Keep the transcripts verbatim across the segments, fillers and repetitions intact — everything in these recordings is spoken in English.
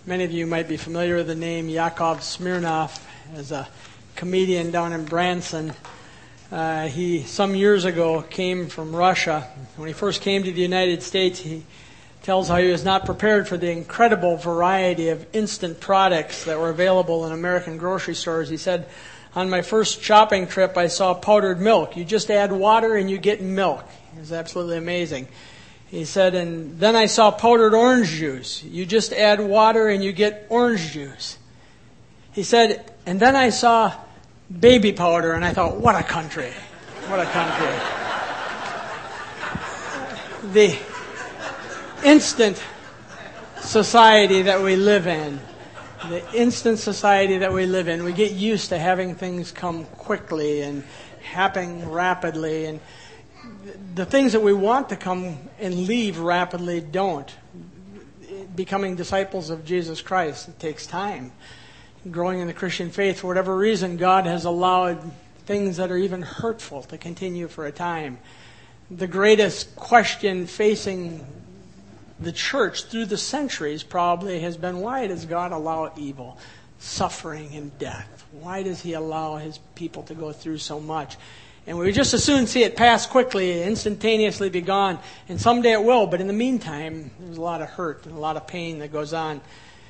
Many of you might be familiar with the name Yakov Smirnoff as a comedian down in Branson. Uh, he, some years ago, came from Russia. When he first came to the United States, he tells how he was not prepared for the incredible variety of instant products that were available in American grocery stores. He said, on my first shopping trip, I saw powdered milk. You just add water and you get milk. It was absolutely amazing. He said, and then I saw powdered orange juice. You just add water and you get orange juice. He said, and then I saw baby powder, and I thought, what a country. What a country. The instant society that we live in, the instant society that we live in, we get used to having things come quickly and happening rapidly, and the things that we want to come and leave rapidly don't. Becoming disciples of Jesus Christ, it takes time. Growing in the Christian faith, for whatever reason, God has allowed things that are even hurtful to continue for a time. The greatest question facing the church through the centuries probably has been, why does God allow evil, suffering, and death? Why does He allow His people to go through so much? And we would just as soon see it pass quickly, instantaneously be gone. And someday it will, but in the meantime, there's a lot of hurt and a lot of pain that goes on.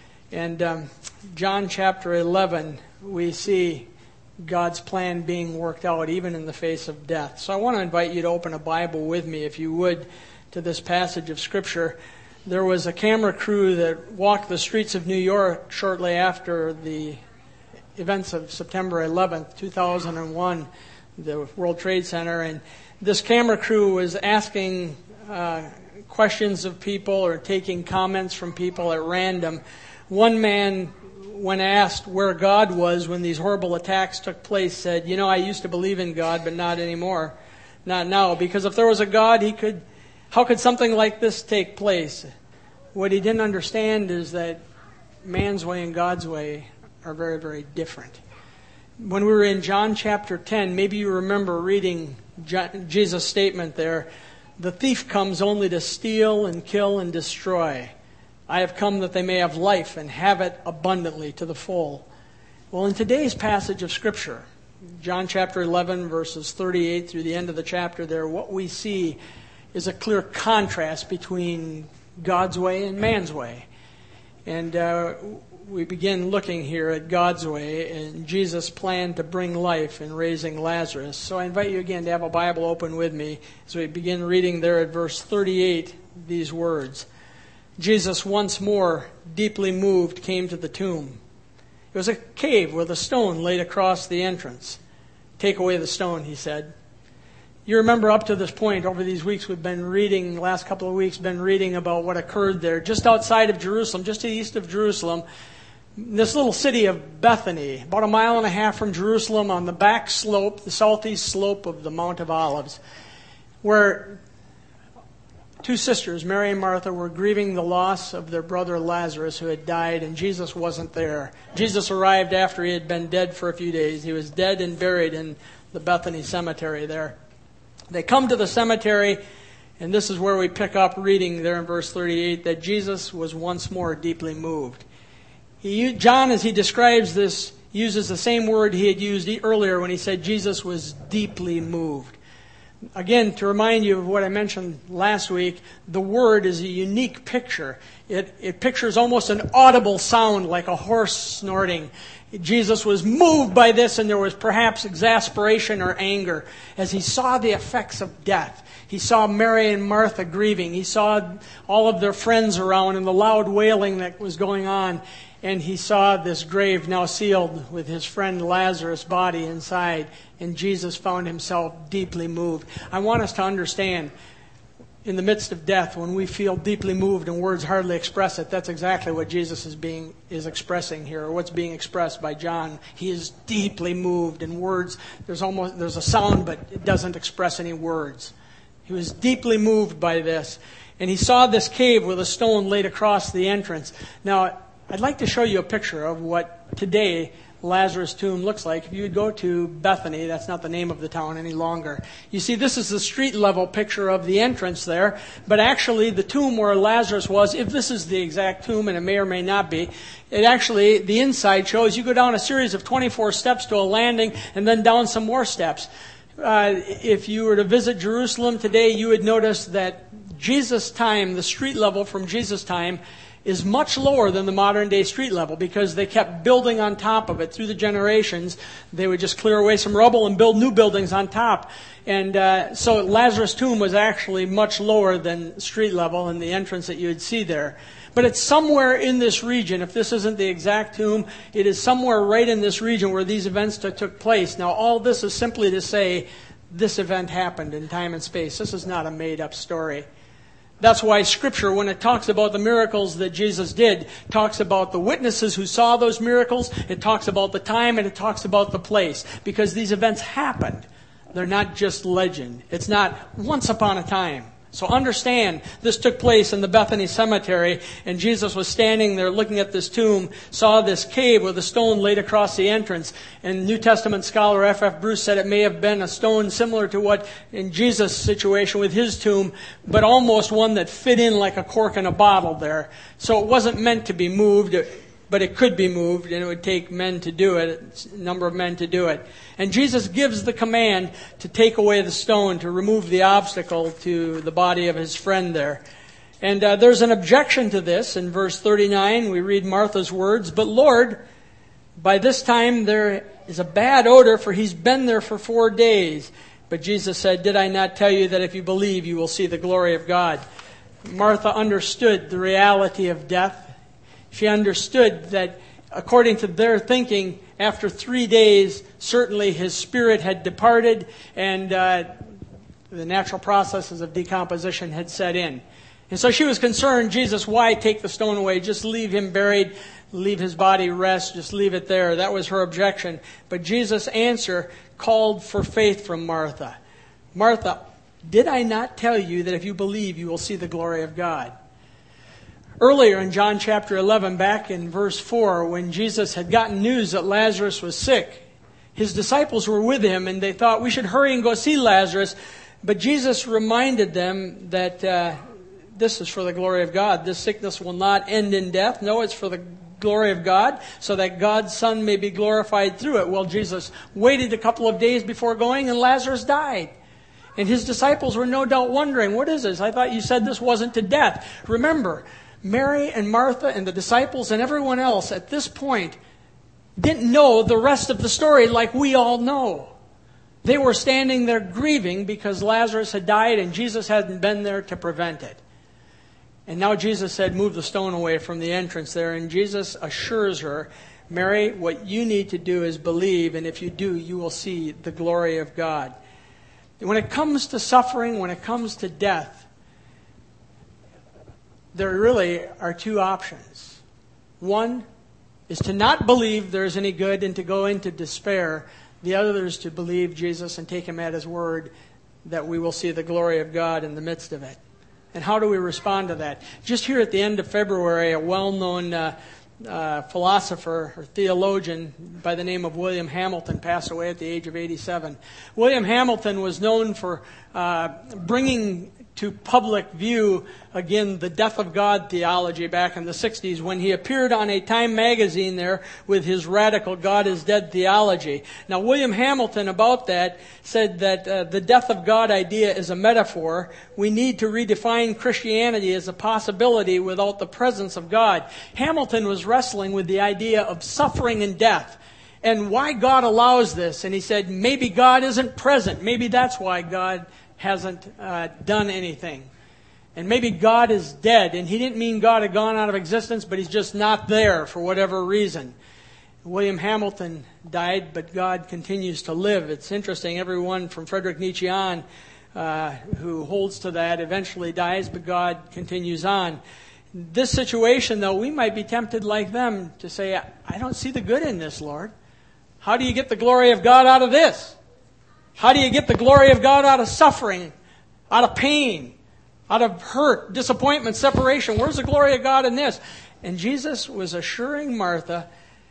And um, John chapter eleven, we see God's plan being worked out even in the face of death. So I want to invite you to open a Bible with me, if you would, to this passage of Scripture. There was a camera crew that walked the streets of New York shortly after the events of September eleventh, two thousand one, the World Trade Center. And this camera crew was asking uh, questions of people or taking comments from people at random. One man, when asked where God was when these horrible attacks took place, said, you know, I used to believe in God, but not anymore. Not now. Because if there was a God, he could, how could something like this take place? What he didn't understand is that man's way and God's way are very, very different. When we were in John chapter ten, maybe you remember reading Jesus' statement there, the thief comes only to steal and kill and destroy. I have come that they may have life and have it abundantly to the full. Well, in today's passage of Scripture, John chapter eleven, verses thirty-eight through the end of the chapter there, what we see is a clear contrast between God's way and man's way. And uh, we begin looking here at God's way and Jesus' plan to bring life in raising Lazarus. So I invite you again to have a Bible open with me as we begin reading there at verse thirty-eight, these words. Jesus, once more, deeply moved, came to the tomb. It was a cave with a stone laid across the entrance. Take away the stone, he said. You remember up to this point, over these weeks, we've been reading, the last couple of weeks, been reading about what occurred there, just outside of Jerusalem, just to the east of Jerusalem, this little city of Bethany, about a mile and a half from Jerusalem on the back slope, the southeast slope of the Mount of Olives, where two sisters, Mary and Martha, were grieving the loss of their brother Lazarus who had died, and Jesus wasn't there. Jesus arrived after he had been dead for a few days. He was dead and buried in the Bethany cemetery there. They come to the cemetery, and this is where we pick up reading there in verse thirty-eight, that Jesus was once more deeply moved. He, John, as he describes this, uses the same word he had used earlier when he said Jesus was deeply moved. Again, to remind you of what I mentioned last week, the word is a unique picture. It, it pictures almost an audible sound like a horse snorting. Jesus was moved by this, and there was perhaps exasperation or anger as he saw the effects of death. He saw Mary and Martha grieving. He saw all of their friends around and the loud wailing that was going on. And he saw this grave now sealed with his friend Lazarus' body inside. And Jesus found himself deeply moved. I want us to understand, in the midst of death, when we feel deeply moved and words hardly express it, that's exactly what Jesus is being is expressing here, or what's being expressed by John. He is deeply moved, and words, there's almost there's a sound, but it doesn't express any words. He was deeply moved by this. And he saw this cave with a stone laid across the entrance. Now, I'd like to show you a picture of what today Lazarus' tomb looks like. If you would go to Bethany, that's not the name of the town any longer. You see, this is the street level picture of the entrance there, but actually the tomb where Lazarus was, if this is the exact tomb, and it may or may not be, it actually, the inside shows you go down a series of twenty-four steps to a landing and then down some more steps. Uh, if you were to visit Jerusalem today, you would notice that Jesus' time, the street level from Jesus' time, is much lower than the modern day street level because they kept building on top of it through the generations. They would just clear away some rubble and build new buildings on top. And uh, so Lazarus' tomb was actually much lower than street level in the entrance that you would see there. But it's somewhere in this region. If this isn't the exact tomb, it is somewhere right in this region where these events t- took place. Now, all this is simply to say this event happened in time and space. This is not a made-up story. That's why Scripture, when it talks about the miracles that Jesus did, talks about the witnesses who saw those miracles, it talks about the time, and it talks about the place. Because these events happened. They're not just legend. It's not once upon a time. So understand, this took place in the Bethany Cemetery, and Jesus was standing there looking at this tomb, saw this cave with a stone laid across the entrance. And New Testament scholar F F Bruce said it may have been a stone similar to what in Jesus' situation with his tomb, but almost one that fit in like a cork in a bottle there. So it wasn't meant to be moved, but it could be moved, and it would take men to do it, a number of men to do it. And Jesus gives the command to take away the stone, to remove the obstacle to the body of his friend there. And uh, there's an objection to this. In verse thirty-nine, we read Martha's words, "But Lord, by this time there is a bad odor, for he's been there for four days. But Jesus said, did I not tell you that if you believe, you will see the glory of God?" Martha understood the reality of death. She understood that, according to their thinking, after three days, certainly his spirit had departed and uh, the natural processes of decomposition had set in. And so she was concerned, Jesus, why take the stone away? Just leave him buried, leave his body rest, just leave it there. That was her objection. But Jesus' answer called for faith from Martha. Martha, did I not tell you that if you believe, you will see the glory of God? Earlier in John chapter eleven, back in verse four, when Jesus had gotten news that Lazarus was sick, his disciples were with him and they thought, we should hurry and go see Lazarus. But Jesus reminded them that uh, this is for the glory of God. This sickness will not end in death. No, it's for the glory of God, so that God's Son may be glorified through it. Well, Jesus waited a couple of days before going, and Lazarus died. And his disciples were no doubt wondering, what is this? I thought you said this wasn't to death. Remember, Mary and Martha and the disciples and everyone else at this point didn't know the rest of the story like we all know. They were standing there grieving because Lazarus had died and Jesus hadn't been there to prevent it. And now Jesus said, move the stone away from the entrance there. And Jesus assures her, Mary, what you need to do is believe, and if you do, you will see the glory of God. When it comes to suffering, when it comes to death, there really are two options. One is to not believe there's any good and to go into despair. The other is to believe Jesus and take him at his word that we will see the glory of God in the midst of it. And how do we respond to that? Just here at the end of February, a well-known uh, uh, philosopher or theologian by the name of William Hamilton passed away at the age of eighty-seven. William Hamilton was known for uh, bringing to public view, again, the death of God theology back in the sixties when he appeared on a Time magazine there with his radical God is dead theology. Now, William Hamilton about that said that uh, the death of God idea is a metaphor. We need to redefine Christianity as a possibility without the presence of God. Hamilton was wrestling with the idea of suffering and death and why God allows this. And he said, maybe God isn't present. Maybe that's why God hasn't uh, done anything. And maybe God is dead. And he didn't mean God had gone out of existence, but he's just not there for whatever reason. William Hamilton died, but God continues to live. It's interesting, everyone from Friedrich Nietzsche on uh, who holds to that eventually dies, but God continues on. This situation, though, we might be tempted like them to say, I don't see the good in this, Lord. How do you get the glory of God out of this? How do you get the glory of God out of suffering, out of pain, out of hurt, disappointment, separation? Where's the glory of God in this? And Jesus was assuring Martha,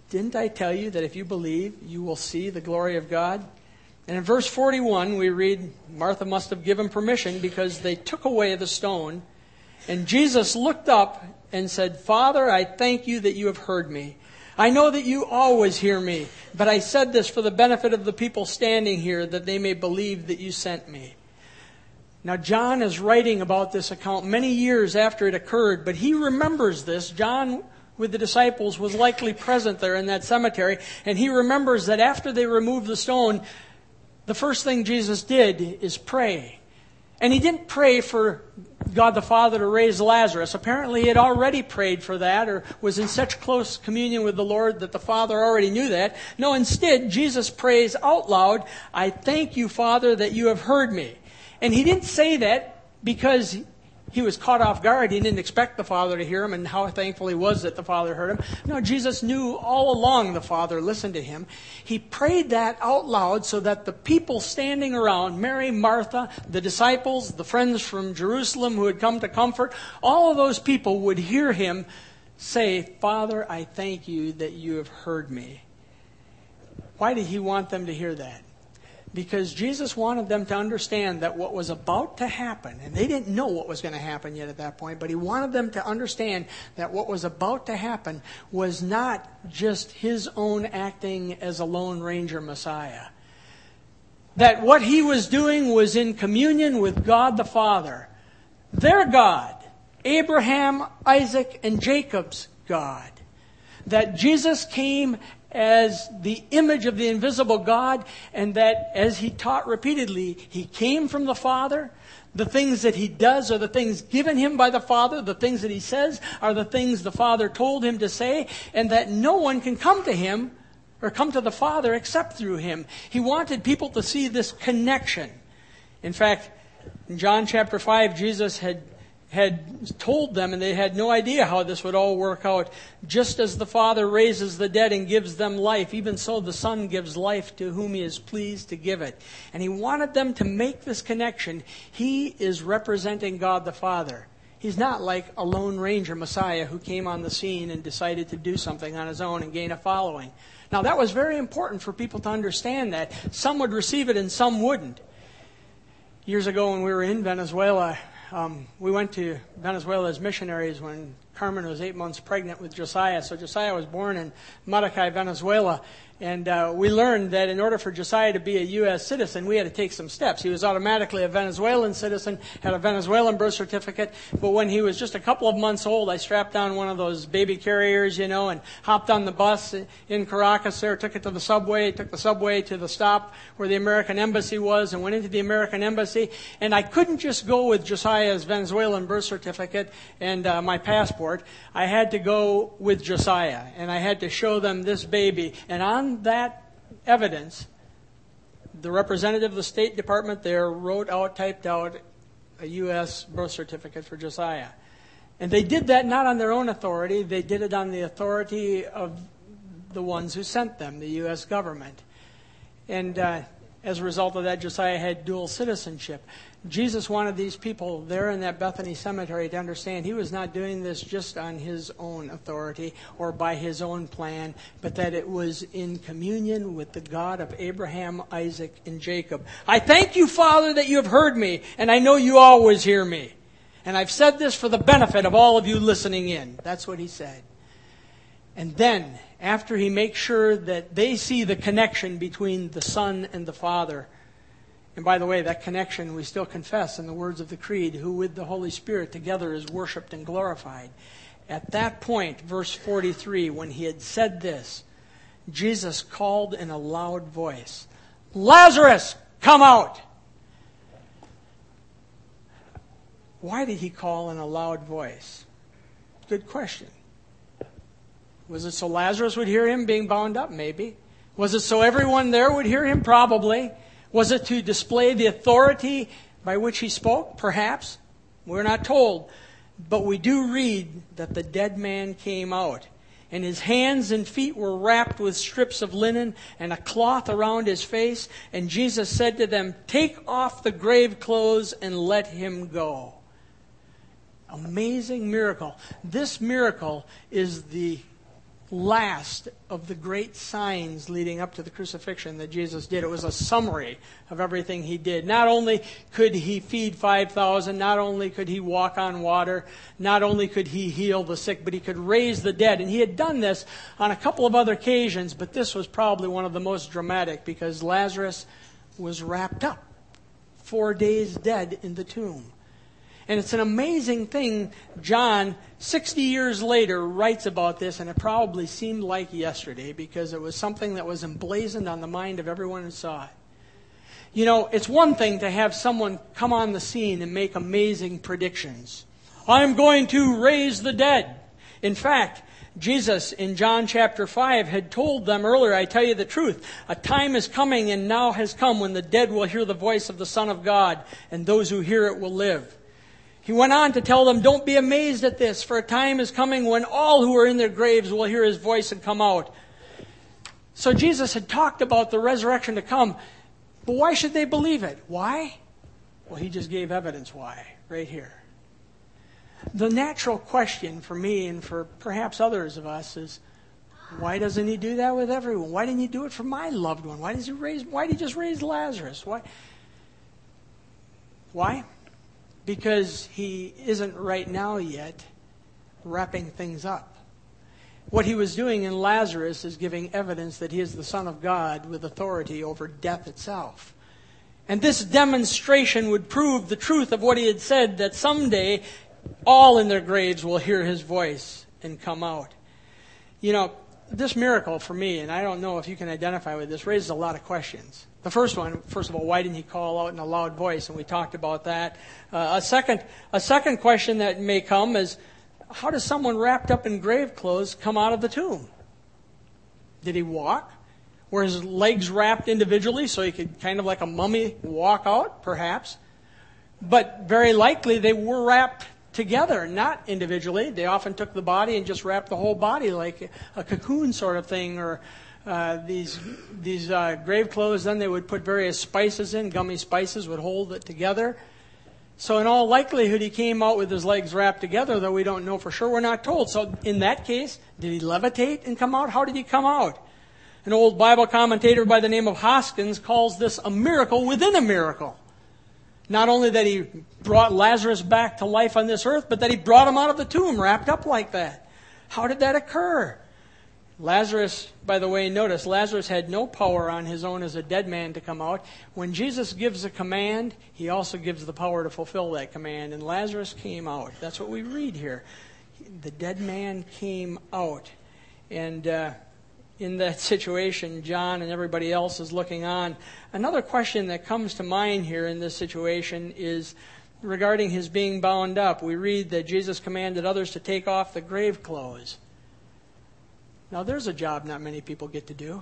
Didn't I tell you that if you believe, you will see the glory of God? And in verse forty-one, we read, Martha must have given permission because they took away the stone. And Jesus looked up and said, Father, I thank you that you have heard me. I know that you always hear me, but I said this for the benefit of the people standing here, that they may believe that you sent me. Now, John is writing about this account many years after it occurred, but he remembers this. John, with the disciples, was likely present there in that cemetery, and he remembers that after they removed the stone, the first thing Jesus did is pray. And he didn't pray for God the Father to raise Lazarus. Apparently he had already prayed for that, or was in such close communion with the Lord that the Father already knew that. No, instead, Jesus prays out loud, I thank you, Father, that you have heard me. And he didn't say that because he was caught off guard. He didn't expect the Father to hear him, and how thankful he was that the Father heard him. No, Jesus knew all along the Father listened to him. He prayed that out loud so that the people standing around, Mary, Martha, the disciples, the friends from Jerusalem who had come to comfort, all of those people would hear him say, Father, I thank you that you have heard me. Why did he want them to hear that? Because Jesus wanted them to understand that what was about to happen, and they didn't know what was going to happen yet at that point, but he wanted them to understand that what was about to happen was not just his own acting as a Lone Ranger Messiah. That what he was doing was in communion with God the Father, their God, Abraham, Isaac, and Jacob's God. That Jesus came as the image of the invisible God, and that, as he taught repeatedly, he came from the Father. The things that he does are the things given him by the Father. The things that he says are the things the Father told him to say, and that no one can come to him or come to the Father except through him. He wanted people to see this connection. In fact, in John chapter five, Jesus had had told them, and they had no idea how this would all work out. Just as the Father raises the dead and gives them life, even so the Son gives life to whom he is pleased to give it. And he wanted them to make this connection. He is representing God the Father. He's not like a Lone Ranger Messiah who came on the scene and decided to do something on his own and gain a following. Now, that was very important for people to understand that. Some would receive it and some wouldn't. Years ago when we were in Venezuela, Um, we went to Venezuela as missionaries when Carmen was eight months pregnant with Josiah. So Josiah was born in Maracay, Venezuela. And uh, we learned that in order for Josiah to be a U S citizen, we had to take some steps. He was automatically a Venezuelan citizen, had a Venezuelan birth certificate. But when he was just a couple of months old, I strapped on one of those baby carriers, you know, and hopped on the bus in Caracas there, took it to the subway, took the subway to the stop where the American embassy was, and went into the American embassy. And I couldn't just go with Josiah's Venezuelan birth certificate and uh, my passport. I had to go with Josiah, and I had to show them this baby. And on that evidence, the representative of the State Department there wrote out, typed out a U S birth certificate for Josiah. And they did that not on their own authority. They did it on the authority of the ones who sent them, the U S government. And uh, as a result of that, Josiah had dual citizenship. Jesus wanted these people there in that Bethany cemetery to understand he was not doing this just on his own authority or by his own plan, but that it was in communion with the God of Abraham, Isaac, and Jacob. I thank you, Father, that you have heard me, and I know you always hear me. And I've said this for the benefit of all of you listening in. That's what he said. And then, after he makes sure that they see the connection between the Son and the Father, and by the way, that connection we still confess in the words of the Creed, who with the Holy Spirit together is worshipped and glorified. At that point, verse forty-three, when he had said this, Jesus called in a loud voice, Lazarus, come out! Why did he call in a loud voice? Good question. Was it so Lazarus would hear him being bound up? Maybe. Was it so everyone there would hear him? Probably. Was it to display the authority by which he spoke? Perhaps. We're not told. But we do read that the dead man came out, and his hands and feet were wrapped with strips of linen and a cloth around his face. And Jesus said to them, take off the grave clothes and let him go. Amazing miracle. This miracle is the last of the great signs leading up to the crucifixion that Jesus did. It was a summary of everything he did. Not only could he feed five thousand, not only could he walk on water, not only could he heal the sick, but he could raise the dead. And he had done this on a couple of other occasions, but this was probably one of the most dramatic because Lazarus was wrapped up, four days dead in the tomb. And it's an amazing thing. John, sixty years later, writes about this, and it probably seemed like yesterday because it was something that was emblazoned on the mind of everyone who saw it. You know, it's one thing to have someone come on the scene and make amazing predictions. I'm going to raise the dead. In fact, Jesus in John chapter five had told them earlier, I tell you the truth, a time is coming and now has come when the dead will hear the voice of the Son of God, and those who hear it will live. He went on to tell them, don't be amazed at this, for a time is coming when all who are in their graves will hear his voice and come out. So Jesus had talked about the resurrection to come, but why should they believe it? Why? Well, he just gave evidence why, right here. The natural question for me and for perhaps others of us is, why doesn't he do that with everyone? Why didn't he do it for my loved one? Why does he raise? Why did he just raise Lazarus? Why? Why? Because he isn't right now yet wrapping things up. What he was doing in Lazarus is giving evidence that he is the Son of God with authority over death itself. And this demonstration would prove the truth of what he had said, that someday all in their graves will hear his voice and come out. You know, this miracle for me, and I don't know if you can identify with this, raises a lot of questions. The first one, first of all, why didn't he call out in a loud voice? And we talked about that. Uh, a second, a second question that may come is, how does someone wrapped up in grave clothes come out of the tomb? Did he walk? Were his legs wrapped individually so he could kind of like a mummy walk out? Perhaps. But very likely they were wrapped together, not individually. They often took the body and just wrapped the whole body like a cocoon sort of thing, or Uh, these these uh, grave clothes, then they would put various spices in. Gummy spices would hold it together. So in all likelihood, he came out with his legs wrapped together, though we don't know for sure. We're not told. So in that case, did he levitate and come out? How did he come out? An old Bible commentator by the name of Hoskins calls this a miracle within a miracle. Not only that he brought Lazarus back to life on this earth, but that he brought him out of the tomb wrapped up like that. How did that occur? Lazarus, by the way, notice, Lazarus had no power on his own as a dead man to come out. When Jesus gives a command, he also gives the power to fulfill that command. And Lazarus came out. That's what we read here. The dead man came out. And uh, in that situation, John and everybody else is looking on. Another question that comes to mind here in this situation is regarding his being bound up. We read that Jesus commanded others to take off the grave clothes. Now, there's a job not many people get to do.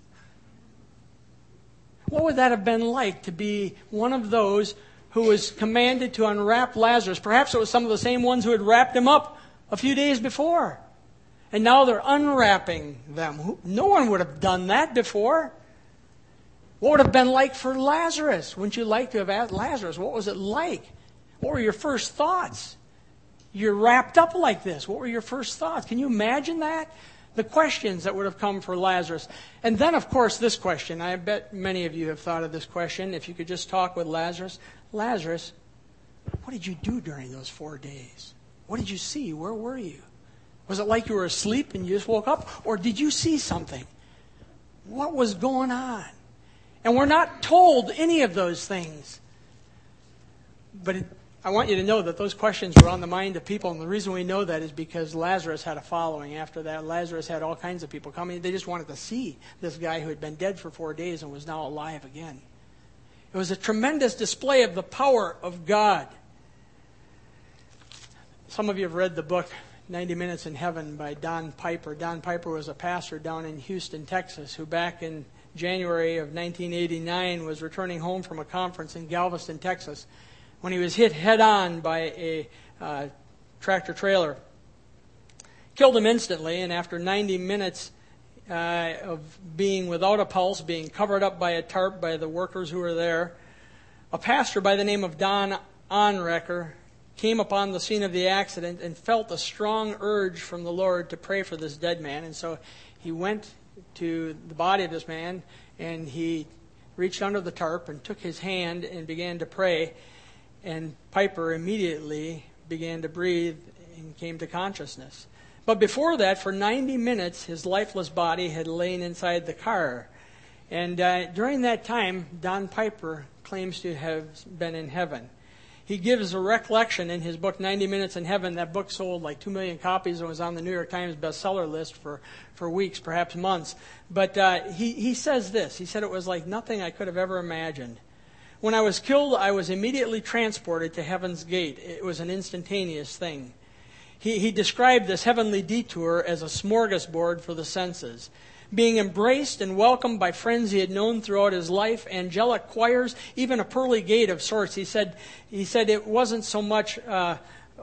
What would that have been like to be one of those who was commanded to unwrap Lazarus? Perhaps it was some of the same ones who had wrapped him up a few days before. And now they're unwrapping them. No one would have done that before. What would it have been like for Lazarus? Wouldn't you like to have asked Lazarus, what was it like? What were your first thoughts? You're wrapped up like this. What were your first thoughts? Can you imagine that? The questions that would have come for Lazarus. And then, of course, this question. I bet many of you have thought of this question. If you could just talk with Lazarus. Lazarus, what did you do during those four days? What did you see? Where were you? Was it like you were asleep and you just woke up? Or did you see something? What was going on? And we're not told any of those things. But it, I want you to know that those questions were on the mind of people, and the reason we know that is because Lazarus had a following. After that, Lazarus had all kinds of people coming. They just wanted to see this guy who had been dead for four days and was now alive again. It was a tremendous display of the power of God. Some of you have read the book ninety minutes in Heaven by Don Piper. Don Piper was a pastor down in Houston, Texas, who back in January of nineteen eighty-nine was returning home from a conference in Galveston, Texas, when he was hit head-on by a uh, tractor trailer. Killed him instantly, and after ninety minutes uh, of being without a pulse, being covered up by a tarp by the workers who were there, a pastor by the name of Don Onrecker came upon the scene of the accident and felt a strong urge from the Lord to pray for this dead man. And so he went to the body of this man, and he reached under the tarp and took his hand and began to pray. And Piper immediately began to breathe and came to consciousness. But before that, for ninety minutes, his lifeless body had lain inside the car. And uh, during that time, Don Piper claims to have been in heaven. He gives a recollection in his book, ninety minutes in Heaven. That book sold like two million copies and was on the New York Times bestseller list for, for weeks, perhaps months. But uh, he, he says this. He said it was like nothing I could have ever imagined. When I was killed, I was immediately transported to Heaven's Gate. It was an instantaneous thing. He, he described this heavenly detour as a smorgasbord for the senses. Being embraced and welcomed by friends he had known throughout his life, angelic choirs, even a pearly gate of sorts. He said, he said it wasn't so much uh,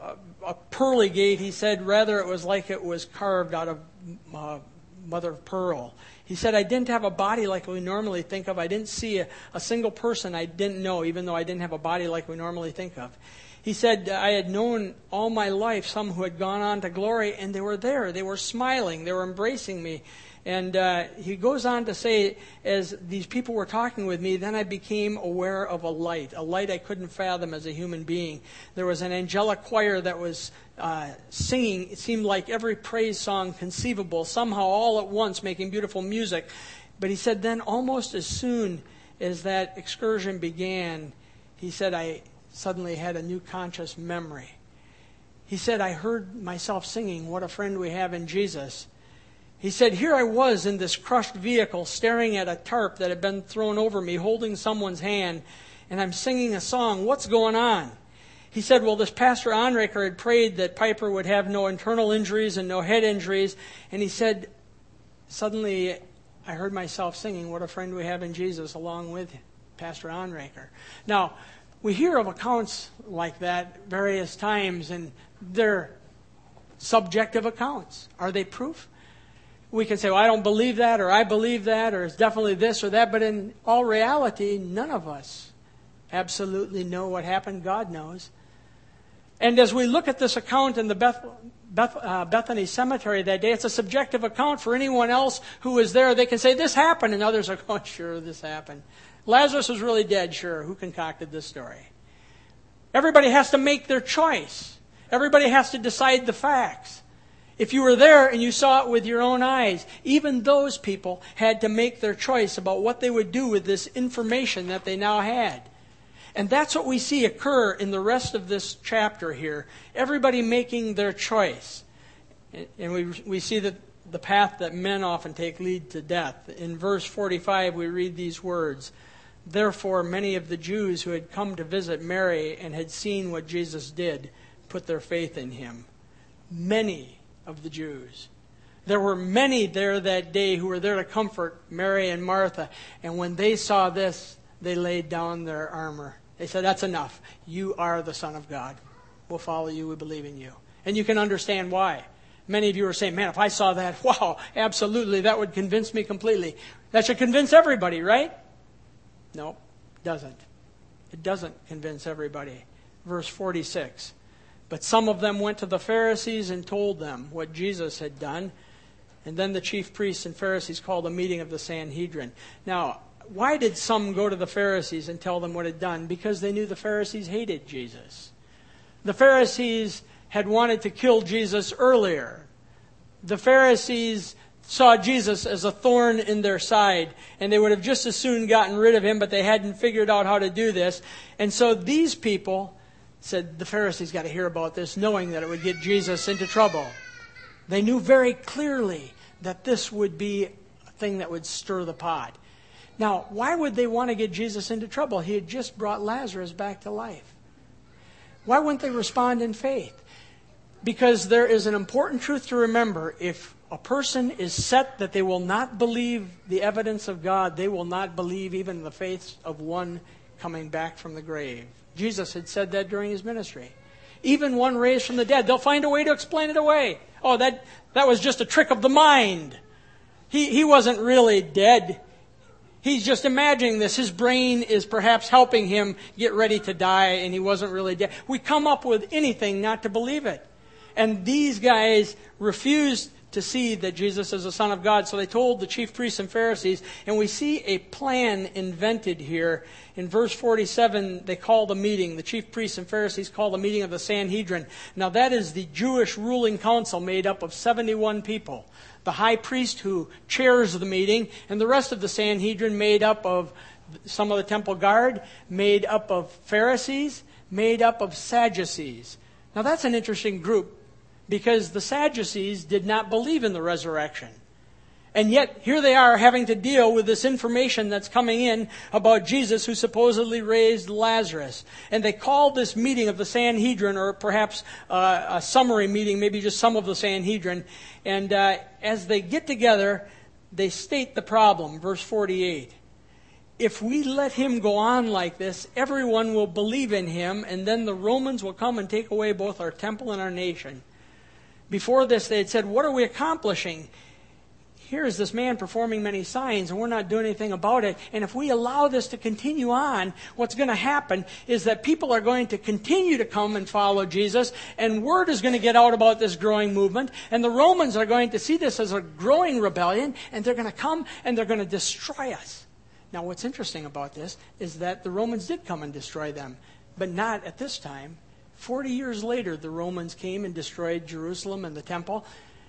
a pearly gate. He said rather it was like it was carved out of uh, mother of pearl. He said, I didn't have a body like we normally think of. I didn't see a, a single person I didn't know, even though I didn't have a body like we normally think of. He said, I had known all my life some who had gone on to glory, and they were there. They were smiling. They were embracing me. And uh, he goes on to say, as these people were talking with me, then I became aware of a light, a light I couldn't fathom as a human being. There was an angelic choir that was uh, singing, it seemed like every praise song conceivable, somehow all at once making beautiful music. But he said, then almost as soon as that excursion began, he said, I suddenly had a new conscious memory. He said, I heard myself singing, what a friend we have in Jesus. He said, here I was in this crushed vehicle, staring at a tarp that had been thrown over me, holding someone's hand, and I'm singing a song. What's going on? He said, well, this Pastor Onraker had prayed that Piper would have no internal injuries and no head injuries. And he said, suddenly I heard myself singing, what a friend we have in Jesus, along with Pastor Onraker. Now, we hear of accounts like that various times, and they're subjective accounts. Are they proof? We can say, well, I don't believe that, or I believe that, or it's definitely this or that. But in all reality, none of us absolutely know what happened. God knows. And as we look at this account in the Beth, Beth, uh, Bethany Cemetery that day, it's a subjective account for anyone else who was there. They can say, this happened, and others are going, sure, this happened. Lazarus was really dead, sure. Who concocted this story? Everybody has to make their choice. Everybody has to decide the facts. If you were there and you saw it with your own eyes, even those people had to make their choice about what they would do with this information that they now had. And that's what we see occur in the rest of this chapter here. Everybody making their choice. And we we see that the path that men often take lead to death. In verse forty-five, we read these words, therefore many of the Jews who had come to visit Mary and had seen what Jesus did put their faith in him. Many of the Jews. There were many there that day who were there to comfort Mary and Martha. And when they saw this, they laid down their armor. They said, that's enough. You are the Son of God. We'll follow you. We believe in you. And you can understand why. Many of you are saying, man, if I saw that, wow, absolutely, that would convince me completely. That should convince everybody, right? No, it doesn't. It doesn't convince everybody. Verse forty-six. But some of them went to the Pharisees and told them what Jesus had done. And then the chief priests and Pharisees called a meeting of the Sanhedrin. Now, why did some go to the Pharisees and tell them what had done? Because they knew the Pharisees hated Jesus. The Pharisees had wanted to kill Jesus earlier. The Pharisees saw Jesus as a thorn in their side, and they would have just as soon gotten rid of him, but they hadn't figured out how to do this. And so these people said, the Pharisees got to hear about this, knowing that it would get Jesus into trouble. They knew very clearly that this would be a thing that would stir the pot. Now, why would they want to get Jesus into trouble? He had just brought Lazarus back to life. Why wouldn't they respond in faith? Because there is an important truth to remember. If a person is set that they will not believe the evidence of God, they will not believe even the faith of one coming back from the grave. Jesus had said that during his ministry. Even one raised from the dead, they'll find a way to explain it away. Oh, that, that was just a trick of the mind. He, he wasn't really dead. He's just imagining this. His brain is perhaps helping him get ready to die, and he wasn't really dead. We come up with anything not to believe it. And these guys refused to see that Jesus is the Son of God, so they told the chief priests and Pharisees, and we see a plan invented here. In verse forty-seven, they call the meeting, the chief priests and Pharisees call the meeting of the Sanhedrin. Now that is the Jewish ruling council made up of seventy-one people. The high priest who chairs the meeting, and the rest of the Sanhedrin made up of some of the temple guard, made up of Pharisees, made up of Sadducees. Now that's an interesting group, because the Sadducees did not believe in the resurrection. And yet, here they are having to deal with this information that's coming in about Jesus who supposedly raised Lazarus. And they called this meeting of the Sanhedrin, or perhaps uh, a summary meeting, maybe just some of the Sanhedrin. And uh, as they get together, they state the problem, verse forty-eight. If we let him go on like this, everyone will believe in him, and then the Romans will come and take away both our temple and our nation. Before this, they had said, what are we accomplishing? Here is this man performing many signs, and we're not doing anything about it. And if we allow this to continue on, what's going to happen is that people are going to continue to come and follow Jesus, and word is going to get out about this growing movement, and the Romans are going to see this as a growing rebellion, and they're going to come and they're going to destroy us. Now, what's interesting about this is that the Romans did come and destroy them, but not at this time. Forty years later, the Romans came and destroyed Jerusalem and the temple.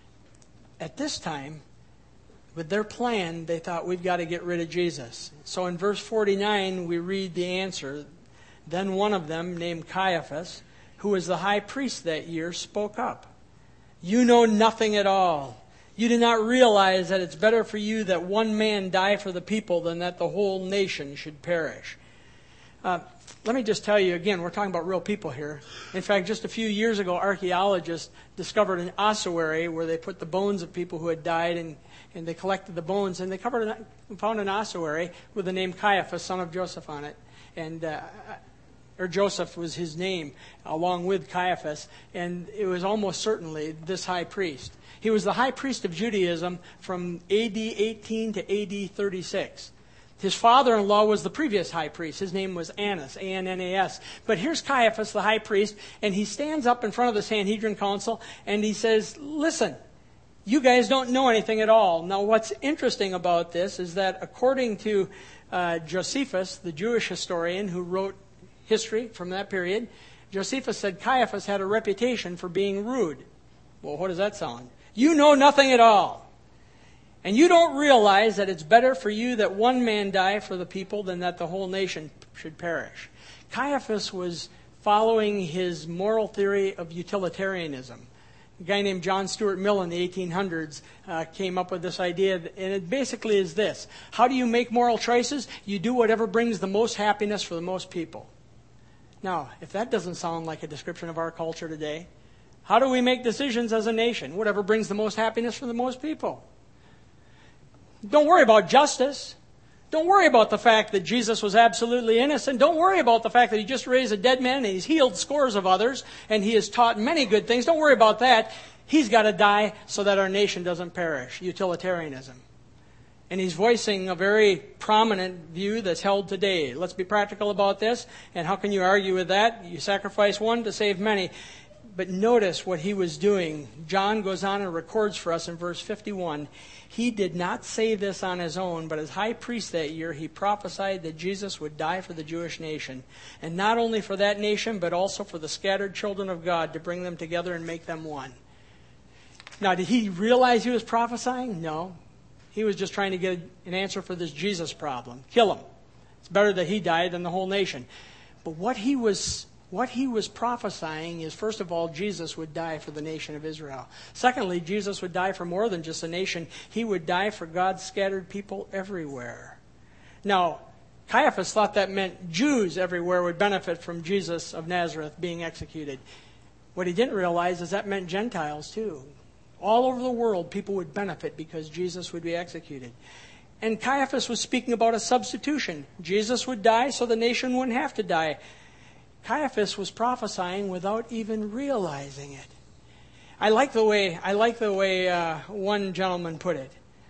At this time, with their plan, they thought, we've got to get rid of Jesus. So in verse forty-nine, we read the answer. Then one of them, named Caiaphas, who was the high priest that year, spoke up. You know nothing at all. You do not realize that it's better for you that one man die for the people than that the whole nation should perish. Uh, let me just tell you again, we're talking about real people here. In fact, just a few years ago, archaeologists discovered an ossuary where they put the bones of people who had died, and, and they collected the bones, and they covered an, found an ossuary with the name Caiaphas, son of Joseph, on it. And uh, or Joseph was his name, along with Caiaphas, and it was almost certainly this high priest. He was the high priest of Judaism from A D eighteen to A D thirty-six. His father-in-law was the previous high priest. His name was Annas, A N N A S. But here's Caiaphas, the high priest, and he stands up in front of the Sanhedrin council, and he says, listen, you guys don't know anything at all. Now, what's interesting about this is that according to uh, Josephus, the Jewish historian who wrote history from that period, Josephus said Caiaphas had a reputation for being rude. Well, what does that sound? You know nothing at all. And you don't realize that it's better for you that one man die for the people than that the whole nation should perish. Caiaphas was following his moral theory of utilitarianism. A guy named John Stuart Mill in the eighteen hundreds uh, came up with this idea, and it basically is this. How do you make moral choices? You do whatever brings the most happiness for the most people. Now, if that doesn't sound like a description of our culture today, how do we make decisions as a nation? Whatever brings the most happiness for the most people. Don't worry about justice. Don't worry about the fact that Jesus was absolutely innocent. Don't worry about the fact that he just raised a dead man and he's healed scores of others and he has taught many good things. Don't worry about that. He's got to die so that our nation doesn't perish. Utilitarianism. And he's voicing a very prominent view that's held today. Let's be practical about this. And how can you argue with that? You sacrifice one to save many. But notice what he was doing. John goes on and records for us in verse fifty-one. He did not say this on his own, but as high priest that year, he prophesied that Jesus would die for the Jewish nation. And not only for that nation, but also for the scattered children of God, to bring them together and make them one. Now, did he realize he was prophesying? No. He was just trying to get an answer for this Jesus problem. Kill him. It's better that he died than the whole nation. But what he was What he was prophesying is, first of all, Jesus would die for the nation of Israel. Secondly, Jesus would die for more than just a nation. He would die for God's scattered people everywhere. Now, Caiaphas thought that meant Jews everywhere would benefit from Jesus of Nazareth being executed. What he didn't realize is that meant Gentiles too. All over the world, people would benefit because Jesus would be executed. And Caiaphas was speaking about a substitution. Jesus would die so the nation wouldn't have to die. Caiaphas was prophesying without even realizing it. I like the way I like the way uh, one gentleman put it.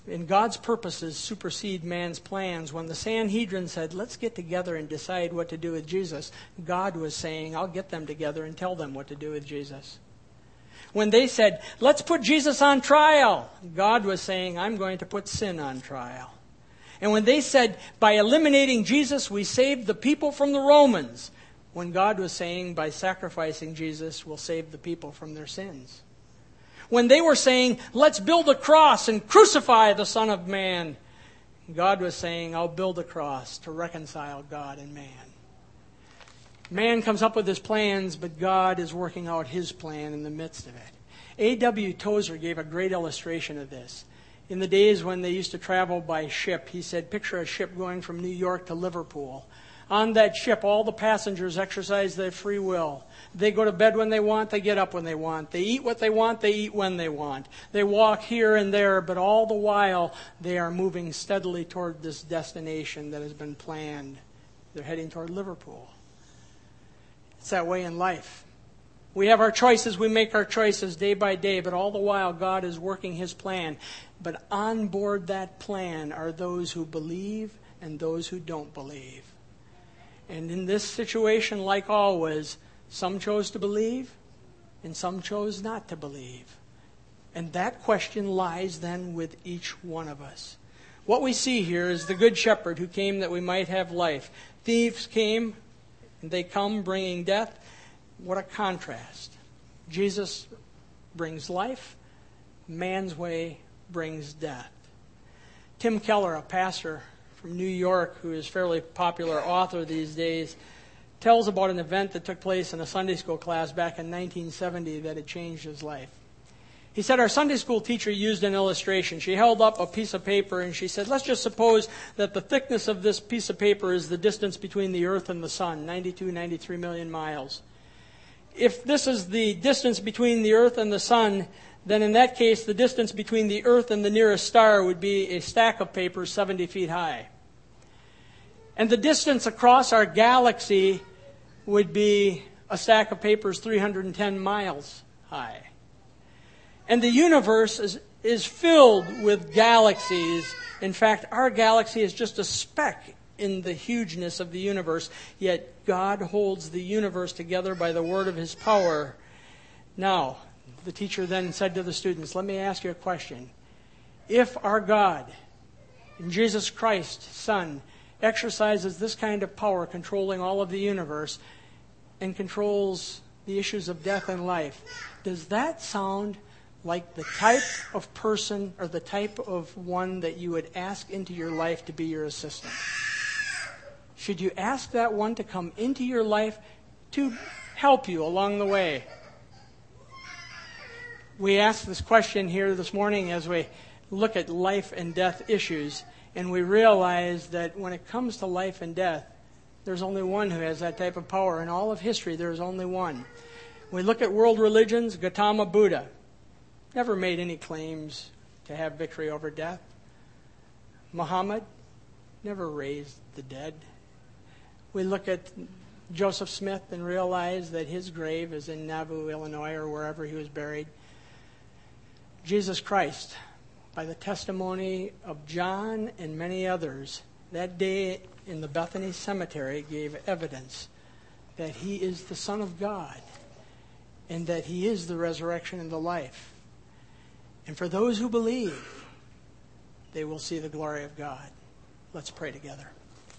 And God's purposes supersede man's plans. When the Sanhedrin said, let's get together and decide what to do with Jesus, God was saying, I'll get them together and tell them what to do with Jesus. When they said, let's put Jesus on trial, God was saying, I'm going to put sin on trial. And when they said, by eliminating Jesus, we saved the people from the Romans, when God was saying, by sacrificing Jesus, we'll save the people from their sins. When they were saying, let's build a cross and crucify the Son of Man, God was saying, I'll build a cross to reconcile God and man. Man comes up with his plans, but God is working out his plan in the midst of it. A W Tozer gave a great illustration of this. In the days when they used to travel by ship, he said, picture a ship going from New York to Liverpool. On that ship, all the passengers exercise their free will. They go to bed when they want, they get up when they want. They eat what they want, they eat when they want. They walk here and there, but all the while they are moving steadily toward this destination that has been planned. They're heading toward Liverpool. It's that way in life. We have our choices, we make our choices day by day, but all the while God is working His plan. But on board that plan are those who believe and those who don't believe. And in this situation, like always, some chose to believe and some chose not to believe. And that question lies then with each one of us. What we see here is the good shepherd who came that we might have life. Thieves came, and they come bringing death. What a contrast. Jesus brings life. Man's way brings death. Tim Keller, a pastor from New York, who is a fairly popular author these days, tells about an event that took place in a Sunday school class back in nineteen seventy that had changed his life. He said, our Sunday school teacher used an illustration. She held up a piece of paper and she said, let's just suppose that the thickness of this piece of paper is the distance between the earth and the sun, ninety-two, ninety-three million miles. If this is the distance between the earth and the sun, then in that case, the distance between the earth and the nearest star would be a stack of papers seventy feet high. And the distance across our galaxy would be a stack of papers three hundred ten miles high. And the universe is, is filled with galaxies. In fact, our galaxy is just a speck in the hugeness of the universe, yet God holds the universe together by the word of His power. Now, the teacher then said to the students, let me ask you a question. If our God, Jesus Christ, Son, exercises this kind of power controlling all of the universe and controls the issues of death and life, does that sound like the type of person or the type of one that you would ask into your life to be your assistant? Should you ask that one to come into your life to help you along the way? We ask this question here this morning as we look at life and death issues, and we realize that when it comes to life and death, there's only one who has that type of power. In all of history, there's only one. We look at world religions. Gautama Buddha never made any claims to have victory over death. Muhammad never raised the dead. We look at Joseph Smith and realize that his grave is in Nauvoo, Illinois, or wherever he was buried. Jesus Christ, by the testimony of John and many others, that day in the Bethany Cemetery gave evidence that He is the Son of God and that He is the resurrection and the life. And for those who believe, they will see the glory of God. Let's pray together.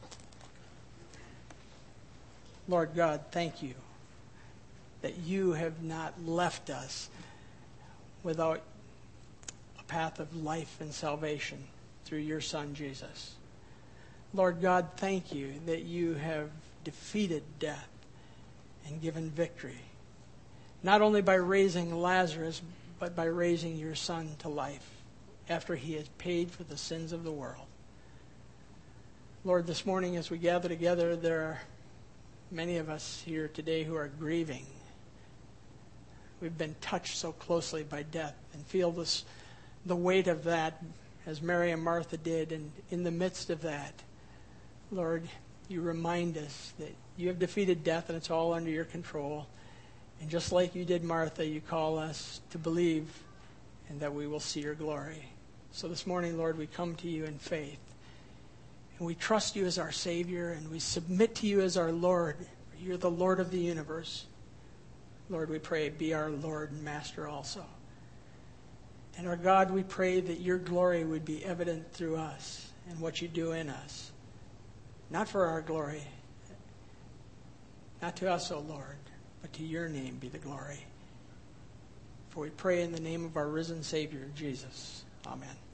Lord God, thank You that You have not left us without a path of life and salvation through Your Son, Jesus. Lord God, thank You that You have defeated death and given victory, not only by raising Lazarus, but by raising Your Son to life after He has paid for the sins of the world. Lord, this morning as we gather together, there are many of us here today who are grieving. We've been touched so closely by death and feel this, the weight of that as Mary and Martha did. And in the midst of that, Lord, You remind us that You have defeated death and it's all under Your control. And just like You did Martha, You call us to believe and that we will see Your glory. So this morning, Lord, we come to you in faith. And we trust you as our Savior, and we submit to you as our Lord. You're the Lord of the universe. Lord, we pray, be our Lord and Master also. And our God, we pray that your glory would be evident through us and what you do in us. Not for our glory, not to us, O Lord, but to your name be the glory. For we pray in the name of our risen Savior, Jesus. Amen.